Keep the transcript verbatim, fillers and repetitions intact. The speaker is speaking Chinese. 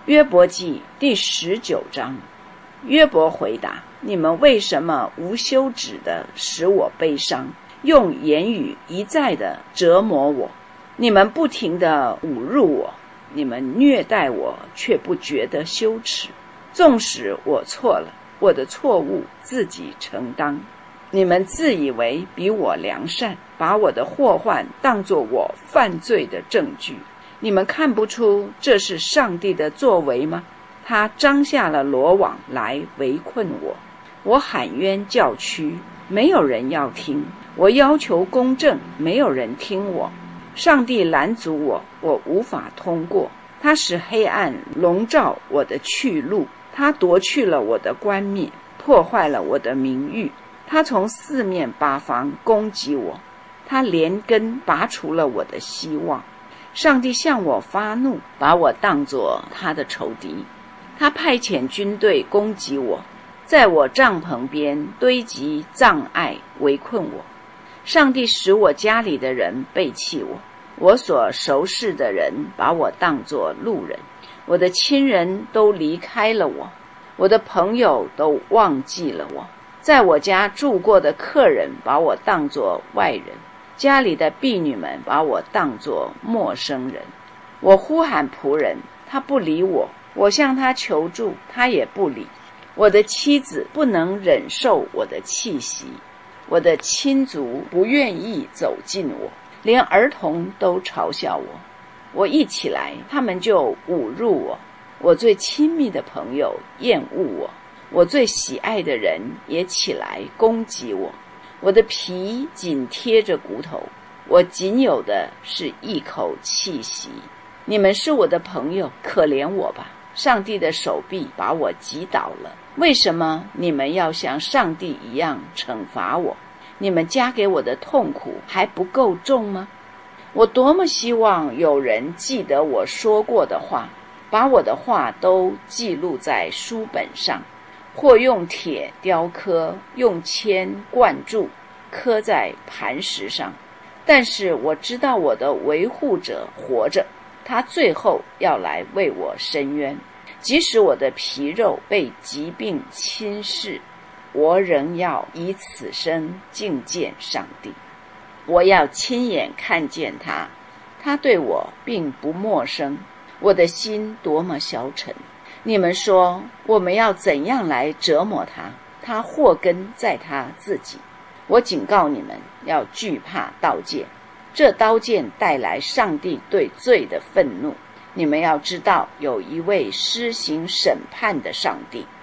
约伯记第十九章。约伯回答：你们为什么无休止地使我悲伤，用言语一再地折磨我？你们不停地侮辱我，你们虐待我，却不觉得羞耻。纵使我错了，我的错误自己承担。你们自以为比我良善，把我的祸患当作我犯罪的证据。你们看不出这是上帝的作为吗？他张下了罗网来围困我，我喊冤叫屈，没有人要听；我要求公正，没有人听我。上帝拦阻我，我无法通过。他使黑暗笼罩我的去路，他夺去了我的冠冕，破坏了我的名誉。他从四面八方攻击我，他连根拔除了我的希望。上帝向我发怒，把我当作他的仇敌。他派遣军队攻击我，在我帐篷边堆积障碍围困我。上帝使我家里的人背弃我，我所熟识的人把我当作路人，我的亲人都离开了我，我的朋友都忘记了我。在我家住过的客人把我当作外人，家里的婢女们把我当作陌生人。我呼喊仆人，他不理我；我向他求助，他也不理。我的妻子不能忍受我的气息，我的亲族不愿意走近我，连儿童都嘲笑我。我一起来，他们就侮辱我；我最亲密的朋友厌恶我，我最喜爱的人也起来攻击我。我的皮紧贴着骨头，我仅有的是一口气息。你们是我的朋友，可怜我吧！上帝的手臂把我击倒了。为什么你们要像上帝一样惩罚我？你们加给我的痛苦还不够重吗？我多么希望有人记得我说过的话，把我的话都记录在书本上，或用铁雕刻，用铅灌注，刻在磐石上。但是我知道我的维护者活着，他最后要来为我伸冤。即使我的皮肉被疾病侵蚀，我仍要以此生敬见上帝。我要亲眼看见他，他对我并不陌生。我的心多么消沉！你们说我们要怎样来折磨他？他祸根在他自己。我警告你们，要惧怕刀剑，这刀剑带来上帝对罪的愤怒。你们要知道，有一位施行审判的上帝。